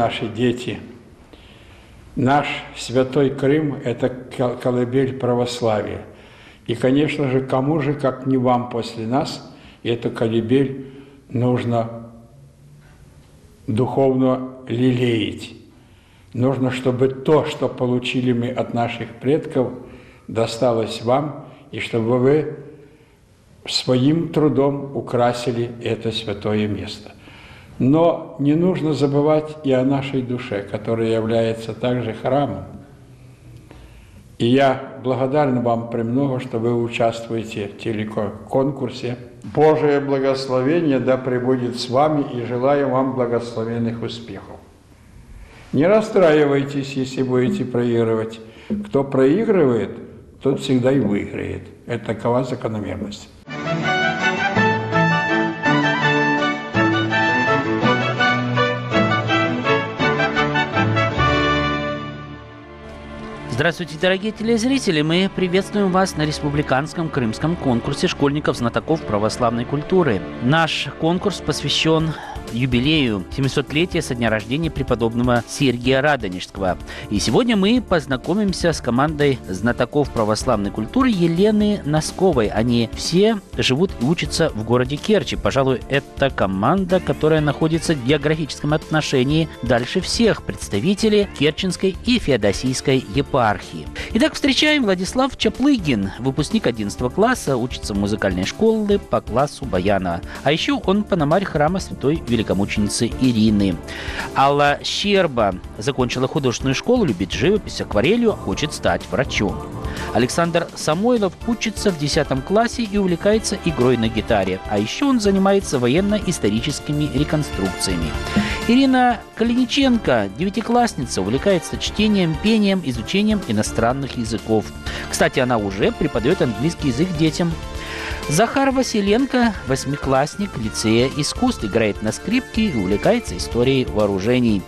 наши дети, наш Святой Крым – это колыбель православия. И, конечно же, кому же, как не вам после нас, эту колыбель нужно духовно лелеять. Нужно, чтобы то, что получили мы от наших предков, досталось вам, и чтобы вы своим трудом украсили это святое место. Но не нужно забывать и о нашей душе, которая является также храмом. И я благодарен вам премного, что вы участвуете в телеконкурсе. Божие благословение да пребудет с вами, и желаю вам благословенных успехов. Не расстраивайтесь, если будете проигрывать. Кто проигрывает, тот всегда и выиграет. Это такова закономерность. Здравствуйте, дорогие телезрители! Мы приветствуем вас на республиканском крымском конкурсе школьников-знатоков православной культуры. Наш конкурс посвящен юбилею 700-летия со дня рождения преподобного Сергия Радонежского. И сегодня мы познакомимся с командой знатоков православной культуры Елены Носковой. Они все живут и учатся в городе Керчи. Пожалуй, это команда, которая находится в географическом отношении дальше всех представителей Керченской и Феодосийской епархии. Итак, встречаем Владислав Чаплыгин, выпускник 11 класса, учится в музыкальной школе по классу баяна. А еще он пономарь храма Святой великомученицы Ирины. Алла Щерба закончила художественную школу, любит живопись, акварелью, хочет стать врачом. Александр Самойлов учится в 10 классе и увлекается игрой на гитаре. А еще он занимается военно-историческими реконструкциями. Ирина Калиниченко, 9-классница, увлекается чтением, пением, изучением иностранных языков. Кстати, она уже преподает английский язык детям. Захар Василенко, 8-классник лицея искусств, играет на скрипке и увлекается историей вооружений.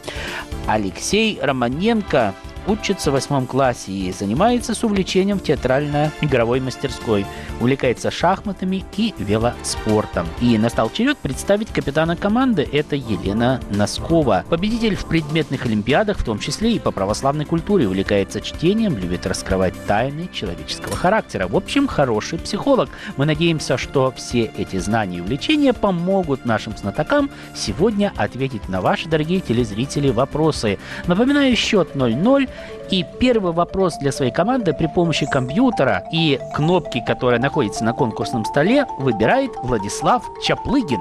Алексей Романенко учится в 8 классе и занимается с увлечением в театрально-игровой мастерской. Увлекается шахматами и велоспортом. И настал черед представить капитана команды. Это Елена Носкова. Победитель в предметных олимпиадах, в том числе и по православной культуре. Увлекается чтением, любит раскрывать тайны человеческого характера. В общем, хороший психолог. Мы надеемся, что все эти знания и увлечения помогут нашим знатокам сегодня ответить на ваши, дорогие телезрители, вопросы. Напоминаю, счет 0-0. И первый вопрос для своей команды при помощи компьютера и кнопки, которая находится на конкурсном столе, выбирает Владислав Чаплыгин.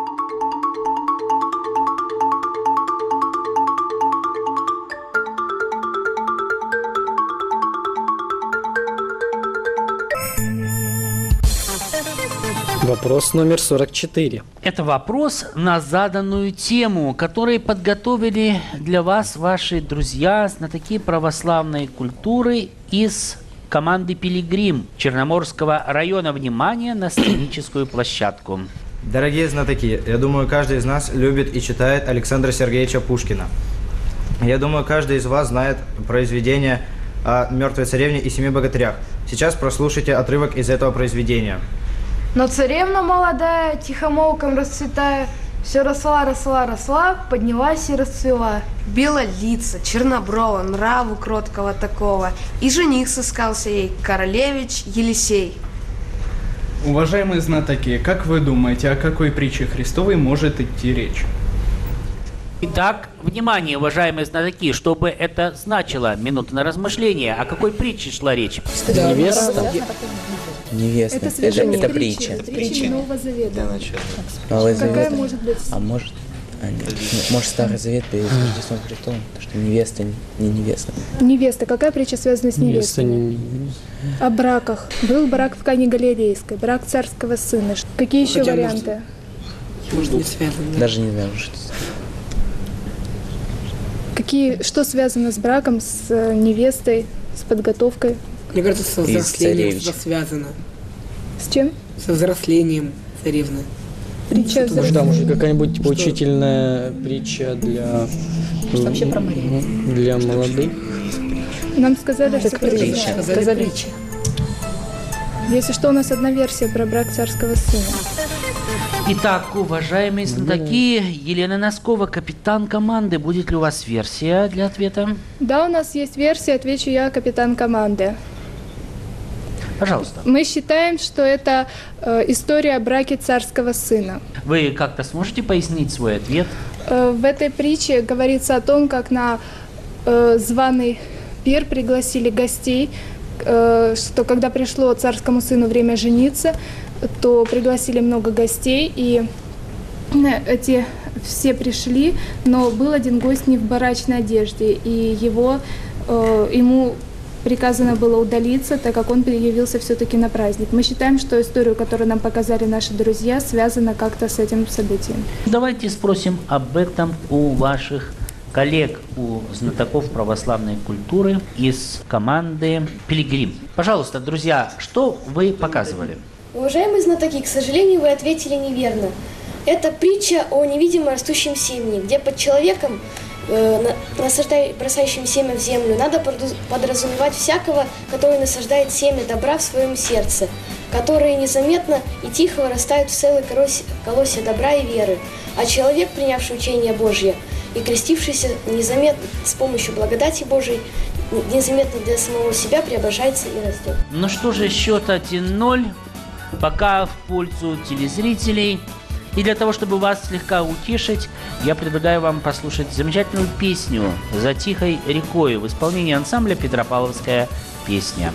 Вопрос номер 44. Это вопрос на заданную тему, который подготовили для вас ваши друзья, знатоки православной культуры из команды «Пилигрим» Черноморского района. Внимание на сценическую площадку. Дорогие знатоки, я думаю, каждый из нас любит и читает Александра Сергеевича Пушкина. Я думаю, каждый из вас знает произведение о «Мертвой царевне» и «Семи богатырях». Сейчас прослушайте отрывок из этого произведения. Но царевна молодая, тихомолком расцветая, все росла, росла, росла, поднялась и расцвела. Белолица, черноброва, нраву кроткого такого. И жених сыскался ей, королевич Елисей. Уважаемые знатоки, как вы думаете, о какой притче Христовой может идти речь? Итак, внимание, уважаемые знатоки, что бы это значило? Минута на размышление. О какой притче шла речь? Невеста. Невеста. Это притча. Притча Нового Завета. Новый Завет. Какая может быть? А может... Может, Старый Завет перед Рождеством Христовым, потому что невеста не невеста. Невеста. Какая притча связана с невестой? О браках. Был брак в Кане Галилейской, брак царского сына. Какие еще варианты? Может, не связано. Даже не знаю, что. Что связано с браком, с невестой, с подготовкой? Мне кажется, со взрослением связано. С чем? Со взрослением царевны. Притча Может, да, может, какая-нибудь поучительная притча для... Что вообще про Марию? Для молодых. Нам сказали, что притча. Сказали притча. Если что, у нас одна версия про брак царского сына. Итак, уважаемые знатоки, Елена Носкова, капитан команды. Будет ли у вас версия для ответа? Да, у нас есть версия, отвечу я, капитан команды. Пожалуйста. Мы считаем, что это история о браке царского сына. Вы как-то сможете пояснить свой ответ? В этой притче говорится о том, как на званый пир пригласили гостей, что когда пришло царскому сыну время жениться, то пригласили много гостей, и эти все пришли, но был один гость не в барачной одежде, и ему приказано было удалиться, так как он явился все-таки на праздник. Мы считаем, что историю, которую нам показали наши друзья, связана как-то с этим событием. Давайте спросим об этом у ваших коллег, у знатоков православной культуры из команды «Пилигрим». Пожалуйста, друзья, что вы показывали? Уважаемые знатоки, к сожалению, вы ответили неверно. Это притча о невидимо растущем семени, где под человеком, бросающим семя в землю, надо подразумевать всякого, который насаждает семя добра в своем сердце, которые незаметно и тихо вырастают в целой колосья добра и веры. А человек, принявший учение Божье и крестившийся незаметно с помощью благодати Божией, незаметно для самого себя преображается и растет. Ну что же, счет 1-0. Пока в пользу телезрителей. И для того, чтобы вас слегка утешить, я предлагаю вам послушать замечательную песню «За тихой рекой» в исполнении ансамбля «Петропавловская песня».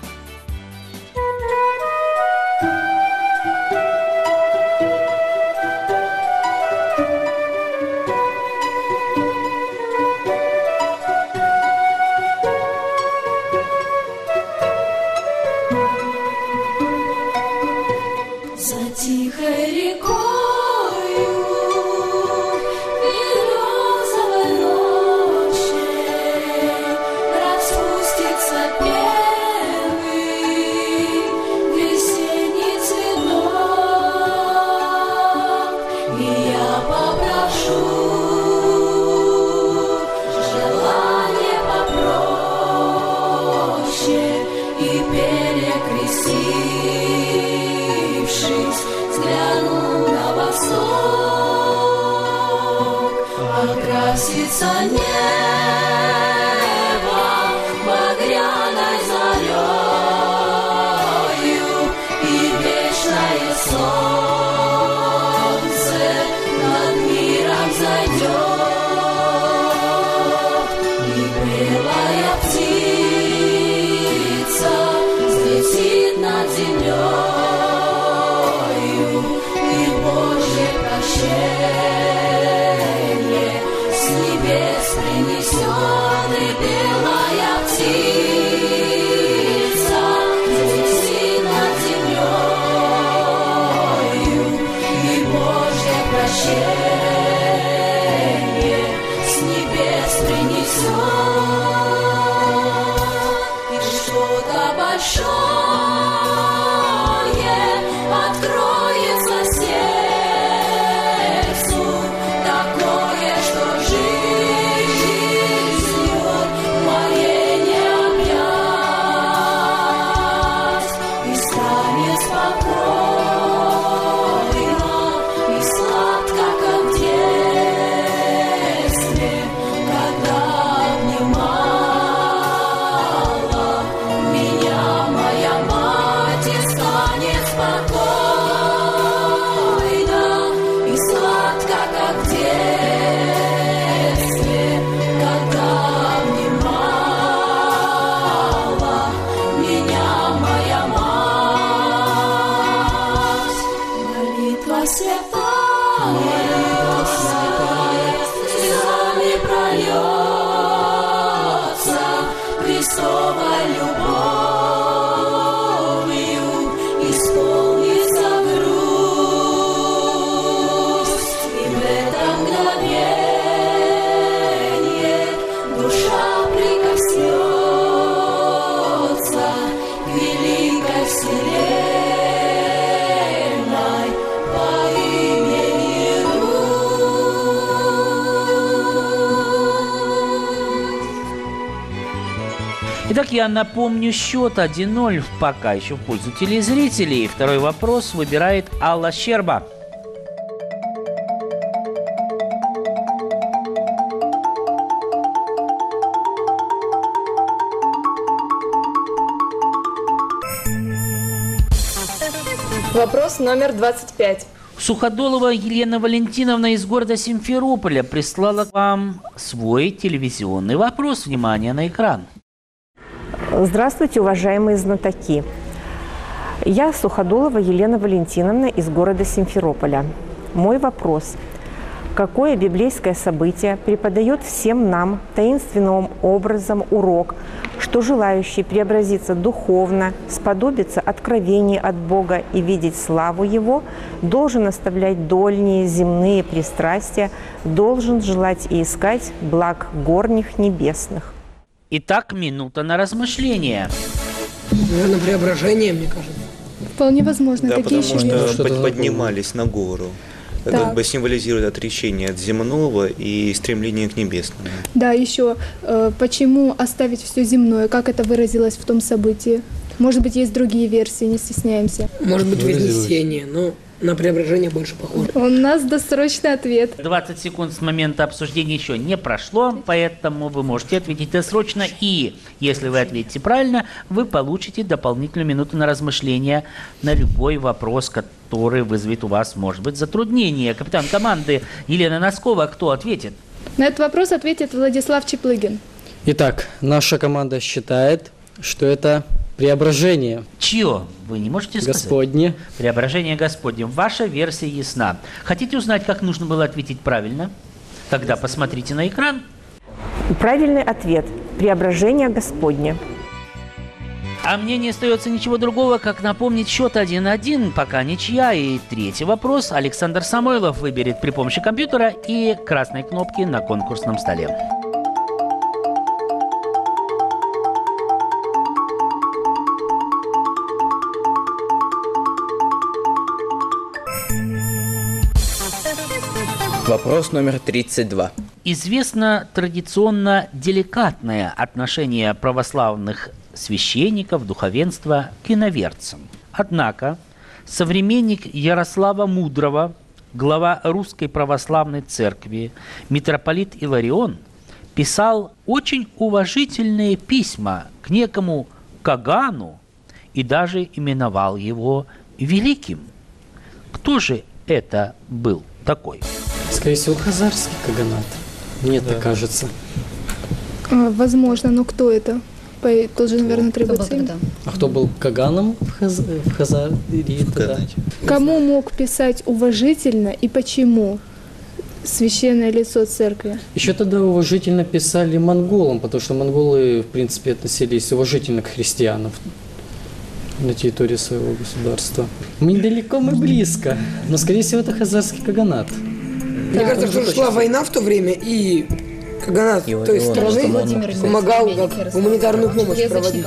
Итак, я напомню счет 1-0 пока еще в пользу телезрителей. Второй вопрос выбирает Алла Щерба. Вопрос номер 25. Суходолова Елена Валентиновна из города Симферополя прислала вам свой телевизионный вопрос. Внимание на экран. Здравствуйте, уважаемые знатоки. Я Суходолова Елена Валентиновна из города Симферополя. Мой вопрос. Какое библейское событие преподает всем нам таинственным образом урок, что желающий преобразиться духовно, сподобиться откровений от Бога и видеть славу Его, должен оставлять дольние земные пристрастия, должен желать и искать благ горних небесных? Итак, минута на размышление. Наверное, преображение, мне кажется. Вполне возможно. Да, Такие потому еще что поднимались на гору. Это как бы символизирует отречение от земного и стремление к небесному. Да, еще почему оставить все земное, как это выразилось в том событии? Может быть, есть другие версии, не стесняемся. Может быть, вознесение, но на преображение больше похоже. У нас досрочный ответ. 20 секунд с момента обсуждения еще не прошло, поэтому вы можете ответить досрочно. И если вы ответите правильно, вы получите дополнительную минуту на размышление на любой вопрос, который вызовет у вас, может быть, затруднение. Капитан команды Елена Носкова, кто ответит? На этот вопрос ответит Владислав Чеплыгин. Итак, наша команда считает, что это преображение. Чье? Вы не можете сказать? Господне. Преображение Господне. Ваша версия ясна. Хотите узнать, как нужно было ответить правильно? Тогда посмотрите на экран. Правильный ответ. Преображение Господне. А мне не остается ничего другого, как напомнить счет 1-1, пока ничья. И третий вопрос Александр Самойлов выберет при помощи компьютера и красной кнопки на конкурсном столе. Вопрос номер 32. Известно традиционно деликатное отношение православных священников, духовенства к иноверцам. Однако современник Ярослава Мудрого, глава Русской Православной Церкви, митрополит Иларион, писал очень уважительные письма к некому Кагану и даже именовал его великим. Кто же это был такой? Скорее всего, хазарский каганат. Мне так кажется. Возможно, но кто это? Тоже, наверное, требуется имя. А кто был каганом в Хазарии тогда? Кому мог писать уважительно и почему священное лицо церкви? Еще тогда уважительно писали монголам, потому что монголы, в принципе, относились уважительно к христианам на территории своего государства. Мы недалеко, мы близко. Но, скорее всего, это хазарский каганат. Мне кажется, что шла война в то время, и каганат той страны помогал как гуманитарную помощь проводить.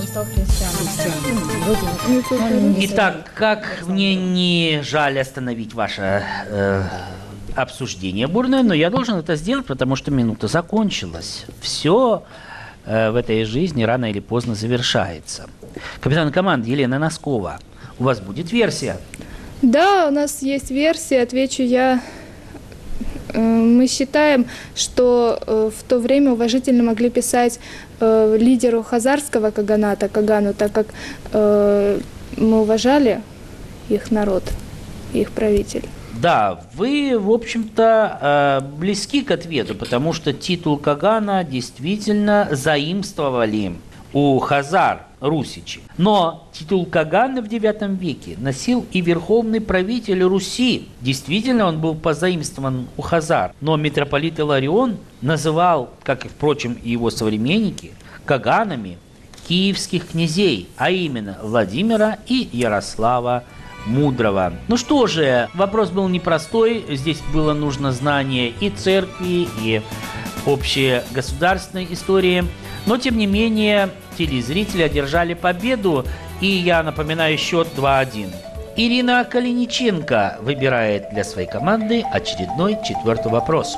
Итак, как мне не жаль остановить ваше обсуждение бурное, но я должен это сделать, потому что минута закончилась. Все в этой жизни рано или поздно завершается. Капитан команды Елена Носкова, у вас будет версия? Да, у нас есть версия, отвечу я. Мы считаем, что в то время уважительно могли писать лидеру хазарского каганата, Кагану, так как мы уважали их народ, их правитель. Да, вы, в общем-то, близки к ответу, потому что титул Кагана действительно заимствовали у хазар, русичи. Но титул Кагана в IX веке носил и верховный правитель Руси. Действительно, он был позаимствован у хазар. Но митрополит Иларион называл, как и, впрочем, и его современники, каганами киевских князей, а именно Владимира и Ярослава Мудрого. Ну что же, вопрос был непростой. Здесь было нужно знание и церкви, и общей государственной истории. Но, тем не менее, телезрители одержали победу, и я напоминаю счет 2-1. Ирина Калиниченко выбирает для своей команды очередной 4-й вопрос.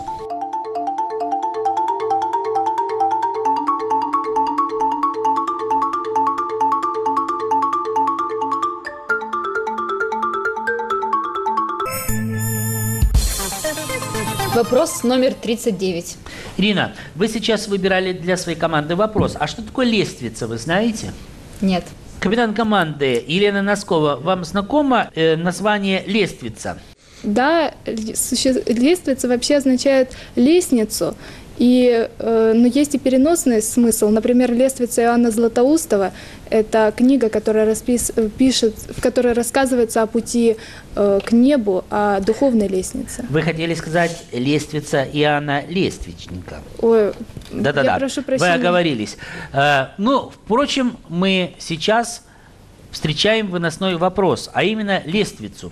Вопрос номер 39. Ирина, вы сейчас выбирали для своей команды вопрос. А что такое лествица, вы знаете? Нет. Капитан команды Елена Носкова, вам знакомо название «лествица»? Да, лествица вообще означает лестницу, но есть и переносный смысл. Например, «Лествица» Иоанна Златоустова – это книга, которая в которой рассказывается о пути к небу, о духовной лестнице. Вы хотели сказать «лествица Иоанна Лествичника». Ой, да-да-да, я прошу прощения. Вы оговорились. Впрочем, мы сейчас встречаем выносной вопрос, а именно лествицу.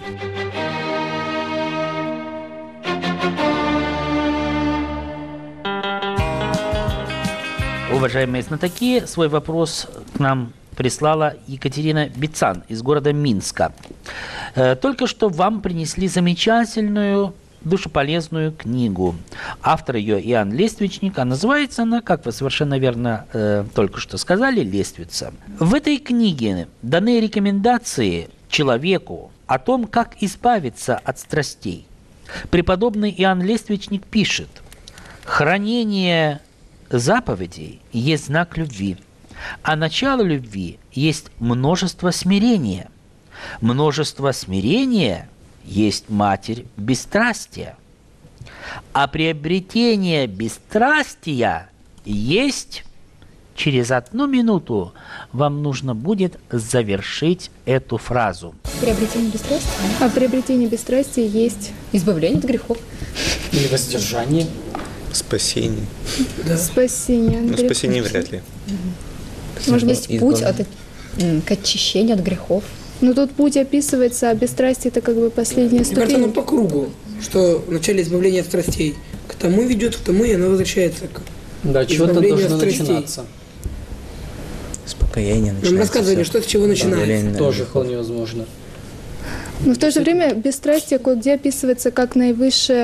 Уважаемые знатоки, свой вопрос к нам прислала Екатерина Бицан из города Минска. Только что вам принесли замечательную, душеполезную книгу. Автор ее Иоанн Лествичник, а называется она, как вы совершенно верно только что сказали, «Лествица». В этой книге даны рекомендации человеку о том, как избавиться от страстей. Преподобный Иоанн Лествичник пишет: «Хранение заповедей есть знак любви, а начало любви есть множество смирения. Множество смирения есть матерь бесстрастия, а приобретение бесстрастия есть...» Через 1 минуту вам нужно будет завершить эту фразу. Приобретение бесстрастия? А приобретение бесстрастия есть... Избавление от грехов. Или воздержание. Спасение. Да. Спасение. Ну, спасение вряд ли. Может быть, путь к очищению от грехов. Но тут путь описывается, а бесстрастие – это как бы последняя ступень. Мне кажется, оно по кругу, что в начале избавления от страстей к тому ведет, к тому, и оно возвращается к избавлению от страстей. Начинаться. С покаяния начинается. Нам рассказывали, что с чего начинается. Тоже вполне возможно. Но в то же время бесстрастие кое-где описывается как наивысшее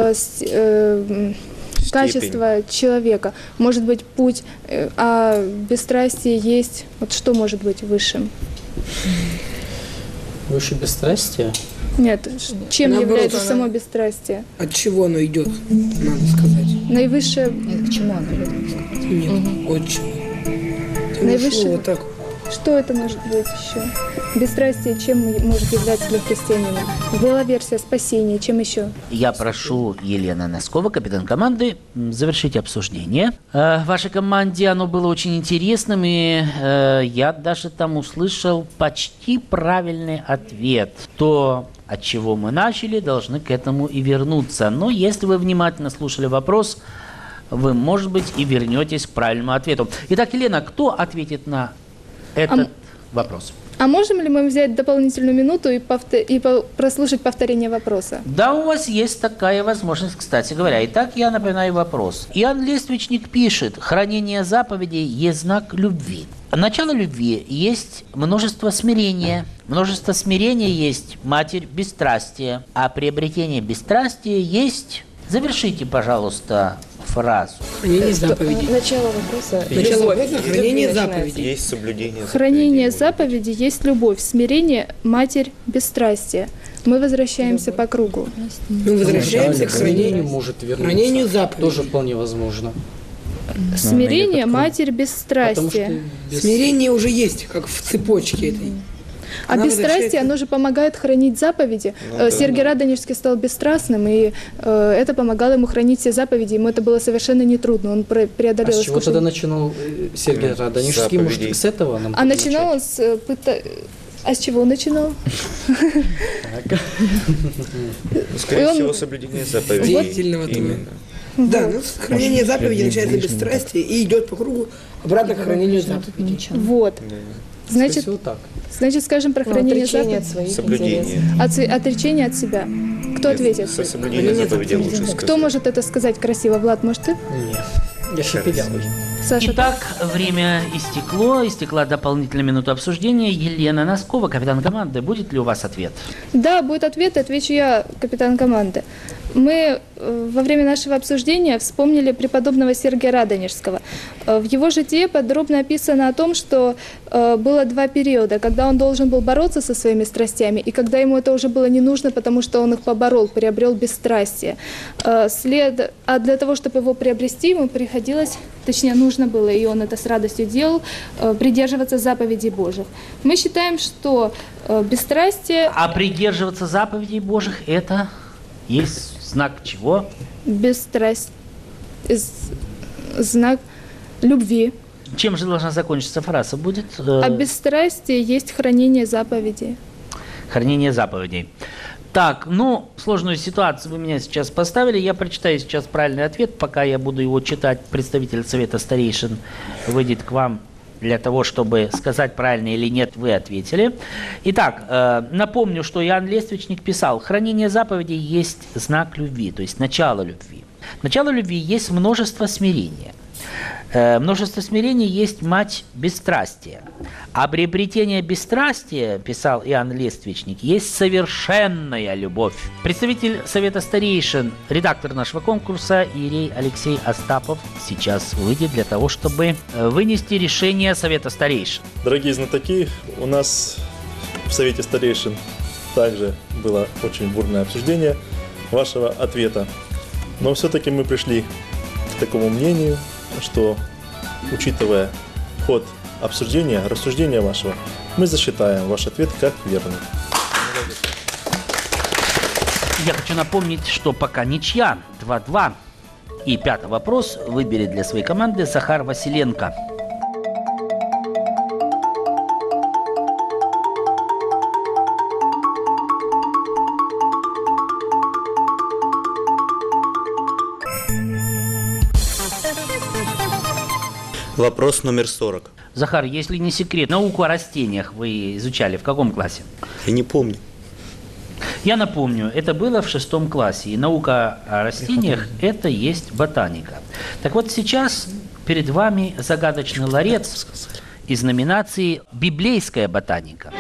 качество человека. Может быть, путь, а бесстрастие есть... Вот что может быть высшим? Выше бесстрастия? Нет, чем является само бесстрастие? От чего оно идет, надо сказать. Наивысшее... Нет, к чему оно идет? Нет, от чего. Наивысшее... Вот так. Что это может быть еще? Бесстрастие чем может являться для христианина? Была версия спасения, чем еще? Я прошу Елена Носкова, капитан команды, завершить обсуждение. В вашей команде оно было очень интересным, и я даже там услышал почти правильный ответ. То, от чего мы начали, должны к этому и вернуться. Но если вы внимательно слушали вопрос, вы, может быть, и вернетесь к правильному ответу. Итак, Елена, кто ответит на этот вопрос? А можем ли мы взять дополнительную минуту и прослушать повторение вопроса? Да, у вас есть такая возможность, кстати говоря. Итак, я напоминаю вопрос. Иоанн Лествичник пишет: «Хранение заповедей есть знак любви. Начало любви есть множество смирения. Множество смирения есть матерь бесстрастия. А приобретение бесстрастия есть...» Завершите, пожалуйста, фразу. Хранение заповедей. Начало вопроса. Хранение заповедей. Есть соблюдение заповедей. Хранение заповедей есть любовь, смирение, матерь бесстрастия. Мы возвращаемся по кругу. Мы возвращаемся к хранению, может вернуться. Хранению заповедей. Тоже вполне возможно. Смирение, матерь бесстрастия. Смирение уже есть, как в цепочке этой. А бесстрастие, оно же помогает хранить заповеди. Сергий Радонежский стал бесстрастным, и это помогало ему хранить все заповеди. Ему это было совершенно нетрудно. Он преодолел искушение. А с чего тогда начинал Сергий Радонежский? Может, с этого нам начинал он с... А с чего он начинал? Скорее всего, соблюдение заповедей. Деятельного именно. Да, хранение заповедей начинается с бесстрастия и идет по кругу обратно к хранению заповедей. Вот. Значит, скажем про хранение заповедей. Соблюдение. Отречение от себя. Кто ответит? Соблюдение заповедей лучше сказать. Кто может это сказать красиво? Влад, может ты? Нет. Я шепелявый. Саша, итак, время истекла дополнительная минута обсуждения. Елена Носкова, капитан команды, будет ли у вас ответ? Да, будет ответ, отвечу я, капитан команды. Мы во время нашего обсуждения вспомнили преподобного Сергия Радонежского. В его житии подробно описано о том, что было два периода, когда он должен был бороться со своими страстями, и когда ему это уже было не нужно, потому что он их поборол, приобрел бесстрастие. А для того, чтобы его приобрести, ему приходилось, точнее, нужно было, и он это с радостью делал, придерживаться заповедей Божьих. Мы считаем, что бесстрастие... А придерживаться заповедей Божьих – это есть знак чего? Бесстрастие. Знак любви. Чем же должна закончиться фраза будет? А бесстрастие есть хранение заповедей. Хранение заповедей. Так, ну, сложную ситуацию вы меня сейчас поставили. Я прочитаю сейчас правильный ответ. Пока я буду его читать, представитель Совета Старейшин выйдет к вам для того, чтобы сказать, правильно или нет, вы ответили. Итак, напомню, что Иоанн Лествичник писал: хранение заповедей есть знак любви, то есть начало любви. Начало любви есть множество смирения. Множество смирения есть мать бесстрастия. А приобретение бесстрастия, писал Иоанн Лествичник, есть совершенная любовь. Представитель Совета Старейшин, редактор нашего конкурса, иерей Алексей Остапов, сейчас выйдет для того, чтобы вынести решение Совета Старейшин. Дорогие знатоки, у нас в Совете Старейшин также было очень бурное обсуждение вашего ответа. Но все-таки мы пришли к такому мнению, что, учитывая ход обсуждения, рассуждения вашего, мы засчитаем ваш ответ как верный. Я хочу напомнить, что пока ничья 2-2. И пятый вопрос выберет для своей команды Захар Василенко. Вопрос номер 40. Захар, если не секрет, науку о растениях вы изучали в каком классе? Я не помню. Я напомню, это было в 6 классе. И наука о растениях – это есть ботаника. Так вот, сейчас перед вами загадочный ларец из номинации «Библейская ботаника».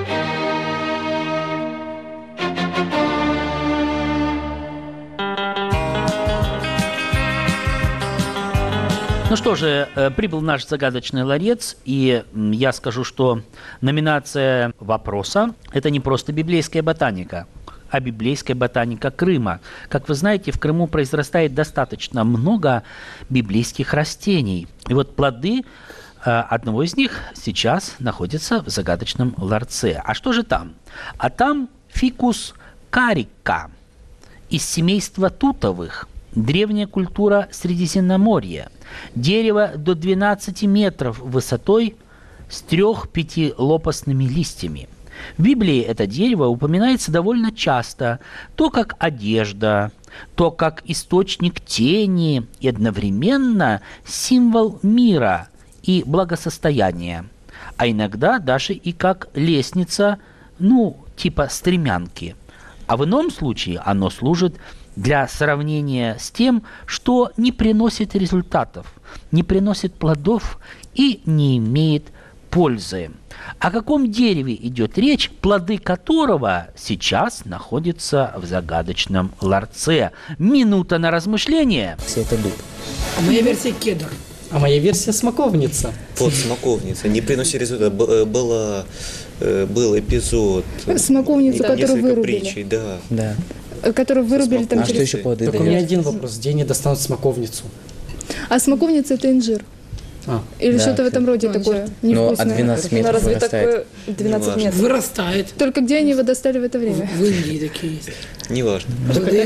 Ну что же, прибыл наш загадочный ларец, и я скажу, что номинация вопроса – это не просто библейская ботаника, а библейская ботаника Крыма. Как вы знаете, в Крыму произрастает достаточно много библейских растений. И вот плоды одного из них сейчас находятся в загадочном ларце. А что же там? А там фикус карика из семейства тутовых. Древняя культура Средиземноморья. Дерево до 12 метров высотой с 3-5 лопастными листьями. В Библии это дерево упоминается довольно часто, то как одежда, то как источник тени и одновременно символ мира и благосостояния, а иногда даже и как лестница, типа стремянки. А в ином случае оно служит для сравнения с тем, что не приносит результатов, не приносит плодов и не имеет пользы. О каком дереве идет речь, плоды которого сейчас находятся в загадочном ларце? Минута на размышление. Это дуб. А моя версия кедр. А моя версия смоковница. Вот смоковница. Не приносит результат. Был эпизод. Смоковница, которую вырубили. Притчей, да. Которую вырубили там. А что еще плоды Только у меня один вопрос. Где они достанут смоковницу? А смоковница – это инжир. Или что-то в этом роде такое невкусное. Но от 12 метров разве вырастает. такое 12 метров? Вырастает. Только где они его достали в это время? В Индии такие есть. Неважно. Плоды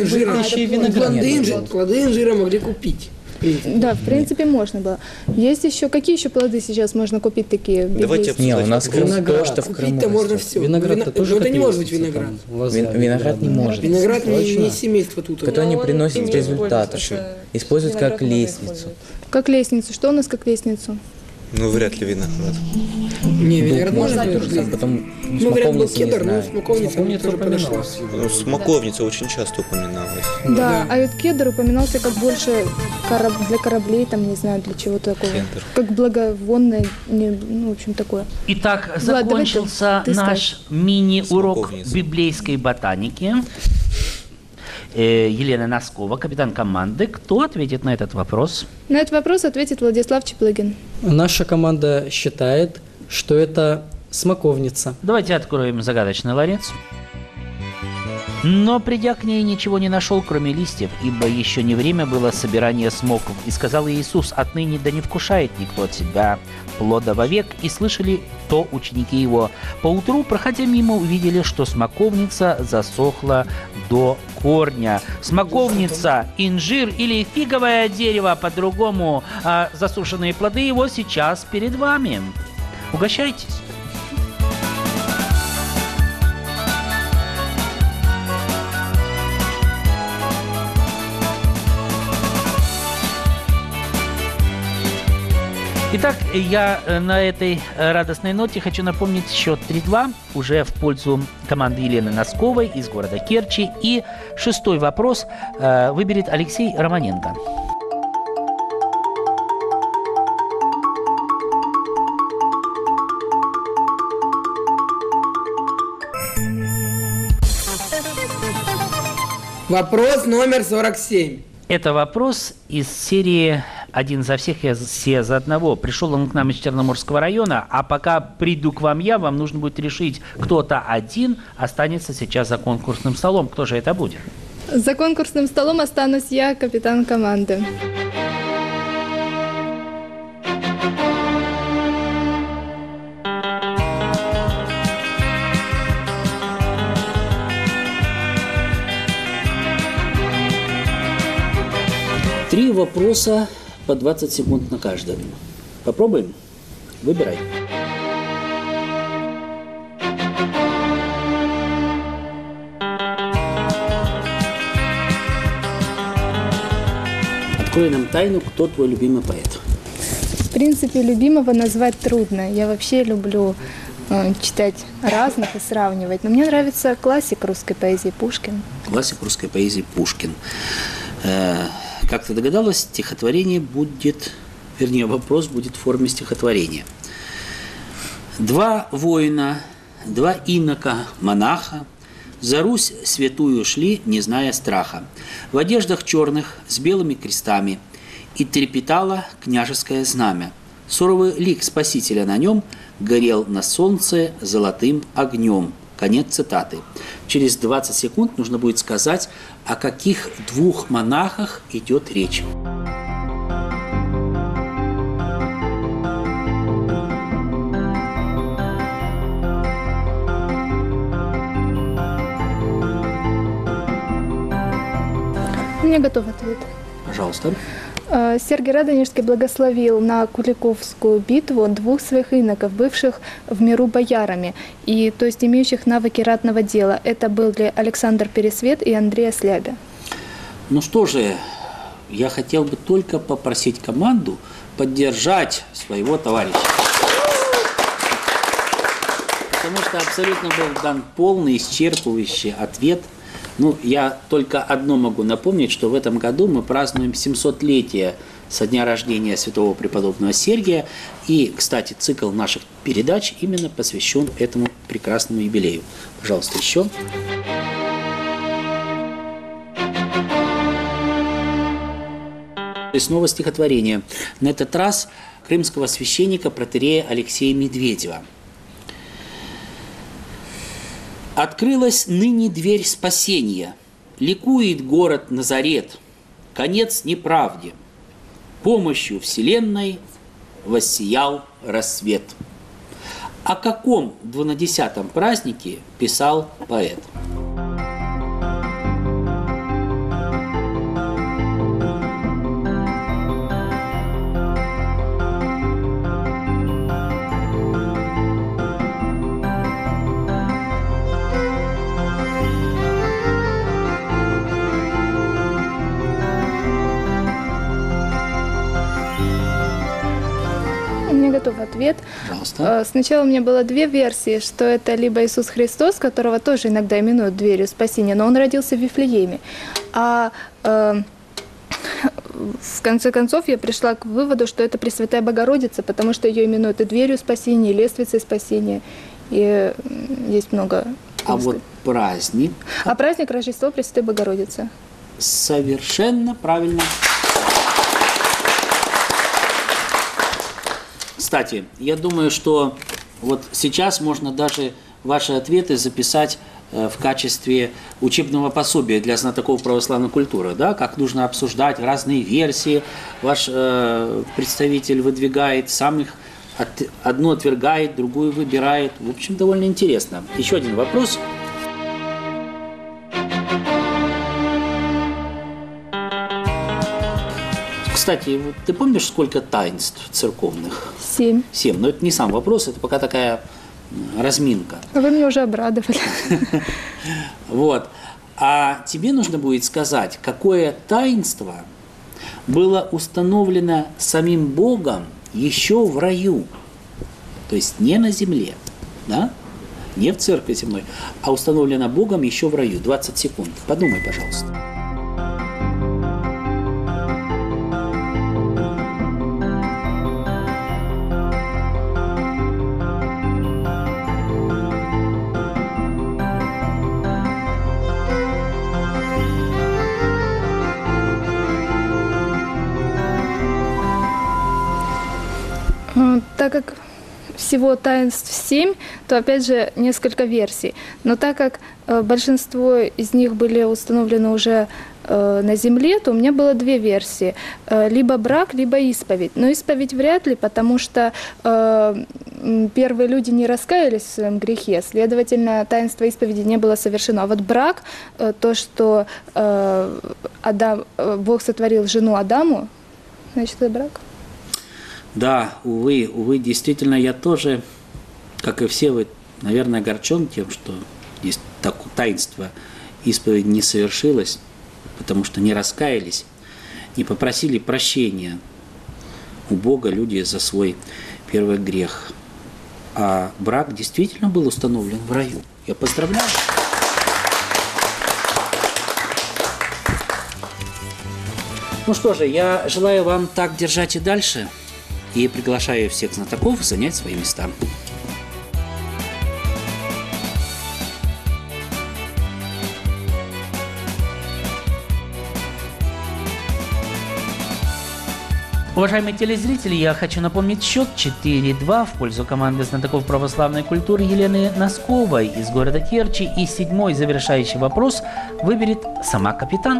инжира могли купить. Да, в принципе, можно было. Есть еще, какие еще плоды сейчас можно купить такие? Давайте Не, у нас то, что в Крыму Купить-то можно все. Виноград тоже это не может быть виноград. Виноград не может. Виноград не семейство тут. Который не приносит результатов. Используют как лестницу. Как лестницу. Что у нас как лестницу? Вряд ли виноград. Не, виноград можно быть. Потом вариант был смоковница не кедр, но знаю. смоковница мне тоже подошла. Смоковница очень часто упоминалась. Да, а вот кедр упоминался как больше для кораблей, там, не знаю, для чего-то такого. Кедр. Как благовонное, в общем, такое. Итак, закончился наш мини-урок Смоковница. библейской ботаники. Елена Носкова, капитан команды. Кто ответит на этот вопрос? На этот вопрос ответит Владислав Чеплыгин. Наша команда считает, что это смоковница. Давайте откроем загадочный ларец. Но, придя к ней, ничего не нашел, кроме листьев, ибо еще не время было собирания смоков. И сказал Иисус: отныне да не вкушает никто от себя плода вовек. И слышали то ученики его. Поутру, проходя мимо, увидели, что смоковница засохла до корня. Смоковница, инжир или фиговое дерево по-другому, а засушенные плоды его сейчас перед вами. Угощайтесь. Итак, я на этой радостной ноте хочу напомнить счет 3-2 уже в пользу команды Елены Носковой из города Керчи. И 6-й вопрос выберет Алексей Романенко. Вопрос номер 47. Это вопрос из серии «Один за всех, все за одного». Пришел он к нам из Черноморского района, а пока приду к вам я, вам нужно будет решить, кто-то один останется сейчас за конкурсным столом. Кто же это будет? За конкурсным столом останусь я, капитан команды. Три вопроса по 20 секунд на каждом. Попробуем? Выбирай. Открой нам тайну, кто твой любимый поэт. В принципе, любимого назвать трудно. Я вообще люблю читать разных и сравнивать. Но мне нравится классик русской поэзии Пушкин. Классик русской поэзии Пушкин. Как ты догадалась, стихотворение будет, вернее, вопрос будет в форме стихотворения. Два воина, два инока, монаха, за Русь святую шли, не зная страха, в одеждах черных с белыми крестами, и трепетало княжеское знамя. Суровый лик Спасителя на нем горел на солнце золотым огнем. Конец цитаты. Через 20 секунд нужно будет сказать, о каких двух монахах идет речь. У меня готов ответ. Пожалуйста. Сергий Радонежский благословил на Куликовскую битву двух своих иноков, бывших в миру боярами, и, то есть имеющих навыки ратного дела. Это были Александр Пересвет и Андрей Ослябя. Ну что же, я хотел бы только попросить команду поддержать своего товарища. Потому что абсолютно был дан полный, исчерпывающий ответ. Ну, я только одно могу напомнить, что в этом году мы празднуем 700-летие со дня рождения святого преподобного Сергия. И, кстати, цикл наших передач именно посвящен этому прекрасному юбилею. Пожалуйста, еще. И снова стихотворение. На этот раз крымского священника протоиерея Алексея Медведева. Открылась ныне дверь спасения, ликует город Назарет, конец неправде, помощью вселенной воссиял рассвет. О каком 12-м празднике писал поэт? Готов ответ. Пожалуйста. Сначала у меня было две версии, что это либо Иисус Христос, которого тоже иногда именуют дверью спасения, но он родился в Вифлееме. А в конце концов я пришла к выводу, что это Пресвятая Богородица, потому что ее именуют и дверью спасения, и лествицей спасения. И есть много. А вот праздник? А праздник Рождества Пресвятой Богородицы. Совершенно правильно. Кстати, я думаю, что вот сейчас можно даже ваши ответы записать в качестве учебного пособия для знатоков православной культуры, да, как нужно обсуждать разные версии. Ваш представитель выдвигает самых, одну отвергает, другую выбирает. В общем, довольно интересно. Еще один вопрос. Кстати, вот ты помнишь, сколько таинств церковных? 7. 7. Но это не сам вопрос, это пока такая разминка. Вы меня уже обрадовали. Вот. А тебе нужно будет сказать, какое таинство было установлено самим Богом еще в раю. То есть не на земле, да? Не в церкви земной, а установлено Богом еще в раю. 20 секунд. Подумай, пожалуйста. Так как всего таинств 7, то опять же несколько версий. Но так как большинство из них были установлены уже на земле, то у меня было 2 версии. Либо брак, либо исповедь. Но исповедь вряд ли, потому что первые люди не раскаялись в своем грехе, следовательно, таинство исповеди не было совершено. А вот брак, то, что Бог сотворил жену Адаму, значит, это брак. Да, увы, действительно, я тоже, как и все вы, наверное, огорчен тем, что здесь таинство исповеди не совершилось, потому что не раскаялись, не попросили прощения у Бога люди за свой первый грех. А брак действительно был установлен в раю. Я поздравляю. Ну что же, я желаю вам так держать и дальше. И приглашаю всех знатоков занять свои места. Уважаемые телезрители, я хочу напомнить счет 4-2 в пользу команды знатоков православной культуры Елены Носковой из города Керчи. И 7-й завершающий вопрос выберет сама капитан.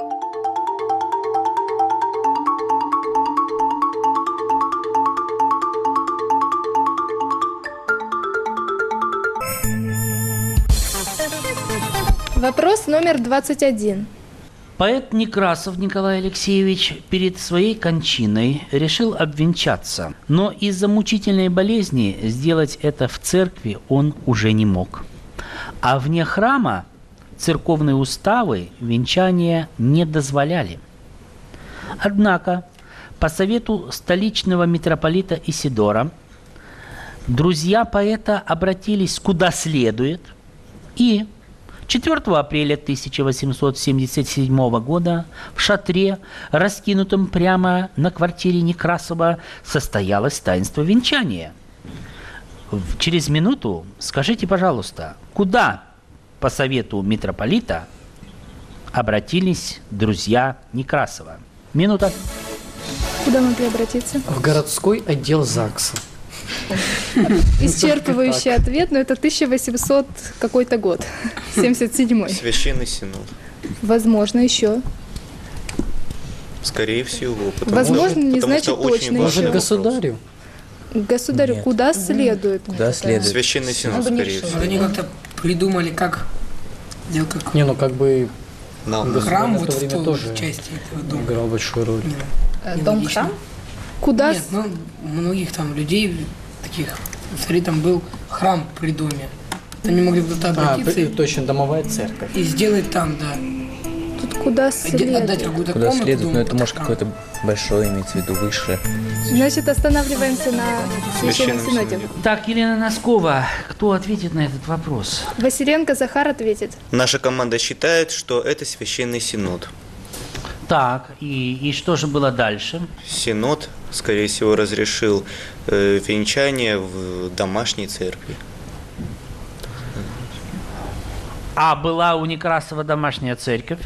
Вопрос номер 21. Поэт Некрасов Николай Алексеевич перед своей кончиной решил обвенчаться, но из-за мучительной болезни сделать это в церкви он уже не мог. А вне храма церковные уставы венчания не дозволяли. Однако, по совету столичного митрополита Исидора, друзья поэта обратились куда следует и 4 апреля 1877 года в шатре, раскинутом прямо на квартире Некрасова, состоялось таинство венчания. Через минуту скажите, пожалуйста, куда по совету митрополита обратились друзья Некрасова? Минута. Куда могли обратиться? В городской отдел ЗАГСа. Исчерпывающий ответ, но это 1800 какой-то год, 77-й. Священный Синод. Возможно, еще. Скорее всего. Возможно, не значит точно. Может, государю? Государю куда следует? Куда следует? Священный Синод, скорее всего. Они как-то придумали, как... Не, ну как бы... Храм вот в то время в тоже части этого дома играл большую роль. Дом-храм? Куда? Нет, ну, многих там людей таких, смотри, там был храм при доме. Они могли туда обратиться. Точно, домовая церковь. И сделать там, да. Тут куда следует? Отдать какую-то Куда комнату. следует, но это может какое-то большое, имеется в виду, выше. Значит, останавливаемся на Священном Синоде. Так, Елена Носкова, кто ответит на этот вопрос? Василенко Захар ответит. Наша команда считает, что это Священный Синод. Так, и что же было дальше? Синод, скорее всего, разрешил венчание в домашней церкви. А была у Некрасова домашняя церковь?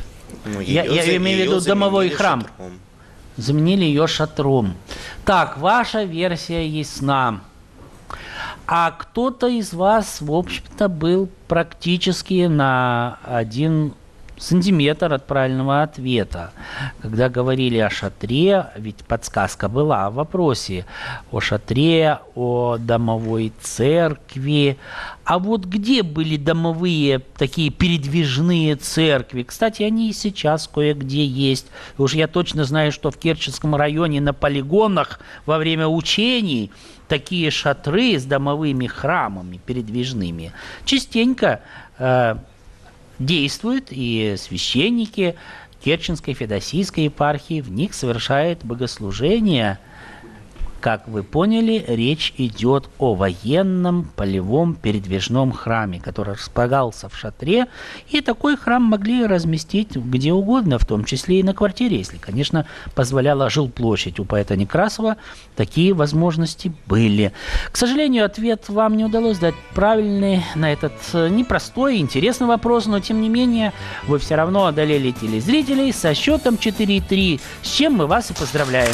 Я имею в виду домовой храм. Заменили ее шатром. Так, ваша версия ясна. А кто-то из вас, в общем-то, был практически на 1 сантиметр от правильного ответа. Когда говорили о шатре, ведь подсказка была в вопросе о шатре, о домовой церкви. А вот где были домовые такие передвижные церкви? Кстати, они и сейчас кое-где есть. И уж я точно знаю, что в Керченском районе на полигонах во время учений такие шатры с домовыми храмами передвижными частенько действуют, и священники Керченской Феодосийской епархии в них совершают богослужения. Как вы поняли, речь идет о военном полевом передвижном храме, который располагался в шатре, и такой храм могли разместить где угодно, в том числе и на квартире, если, конечно, позволяла жилплощадь. У поэта Некрасова такие возможности были. К сожалению, ответ вам не удалось дать правильный на этот непростой, интересный вопрос, но, тем не менее, вы все равно одолели телезрителей со счетом 4-3, с чем мы вас и поздравляем.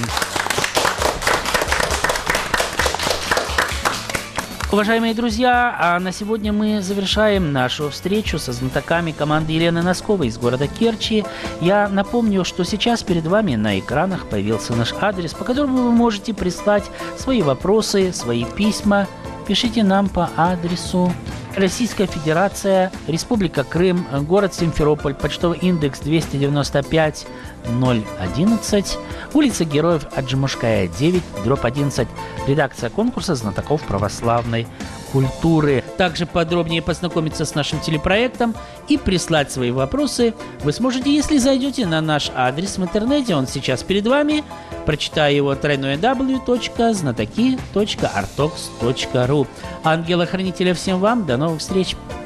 Уважаемые друзья, а на сегодня мы завершаем нашу встречу со знатоками команды Елены Носковой из города Керчи. Я напомню, что сейчас перед вами на экранах появился наш адрес, по которому вы можете прислать свои вопросы, свои письма. Пишите нам по адресу: Российская Федерация, Республика Крым, город Симферополь, почтовый индекс 295 011, улица Героев Аджимушкая, 9, дробь 11, редакция конкурса знатоков православной культуры. Также подробнее познакомиться с нашим телепроектом и прислать свои вопросы вы сможете, если зайдете на наш адрес в интернете. Он сейчас перед вами. Прочитаю его: www.znatoki.artox.ru. Ангела-хранителя всем вам. До новых встреч!